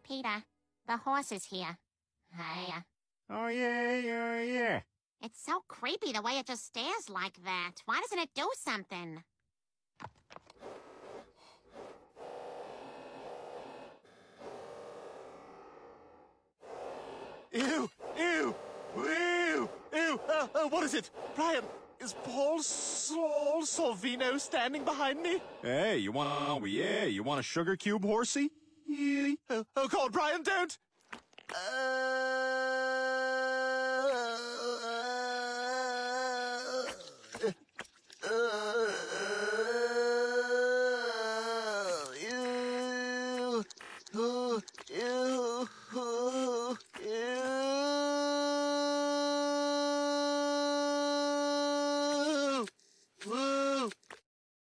Peter, the horse is here. Hiya. Oh, yeah. It's so creepy the way it just stares like that. Why doesn't it do something? Ew! What is it? Brian, is Paul Sorvino standing behind me? Hey, you want a sugar cube, horsey? Oh God, Brian, don't!